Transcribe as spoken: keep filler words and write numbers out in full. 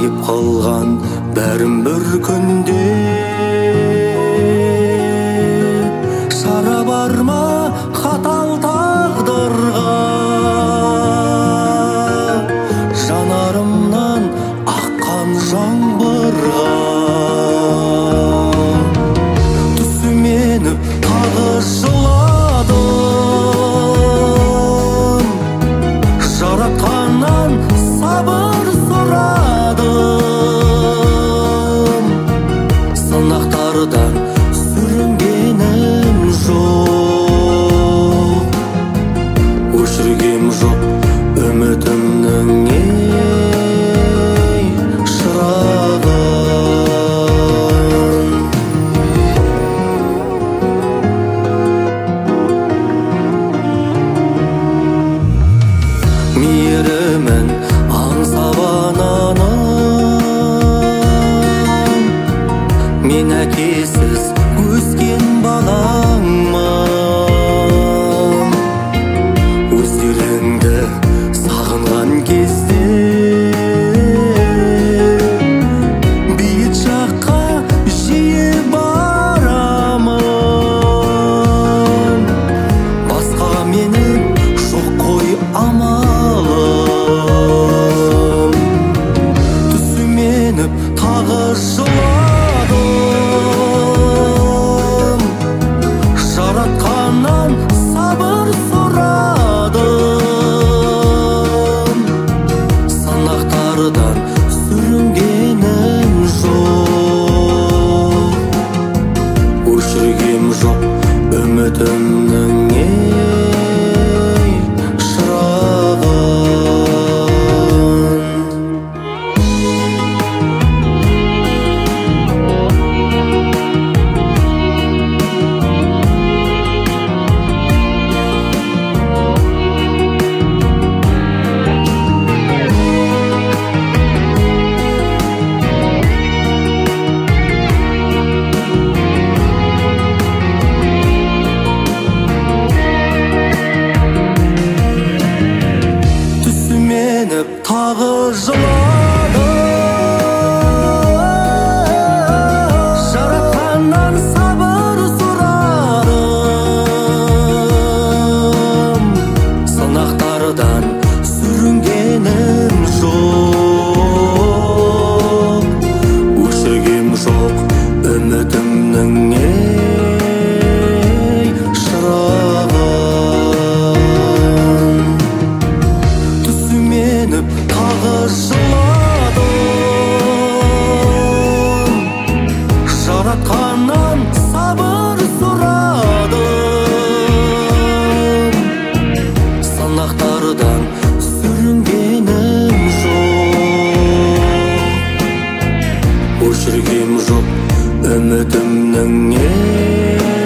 кеп қалған бәрін бір күнде. Шара бар ма қатал тағдырға, жанарымнан аққан жаңбырға. Түсіменіп тағы жыладым, жаратқаннан сабыр сұрадым. Сынақтардан сүрінгенім жоқ, өшіргем жоқ үмітімнің ей шырағын. Мейірімін аңсап ананың, мен әкесіз өскен балаңмын. Өздеріңді сағынған кезде бейіт жаққа жиі барамын. Басқаға менің жоқ қой амалым. Түсіменіп тағы жыладым, жаратқаннан сабыр сұрадым. Сынақтардан сүрінгенім жоқ, өшіргем жоқ үмітімнің ей шырағын. Түсіменіп тағы жыладым, жаратқаннан сабыр сұрадым. Сынақтардан сүрінгенім жоқ, өшіргем жоқ үмітімнің ей шырағын. Түсіменіп тағы жыладым, жаратқаннан сабыр сұрадым. Сынақтардан сүрінгенім жоқ, өшіргем жоқ үмітімнің ей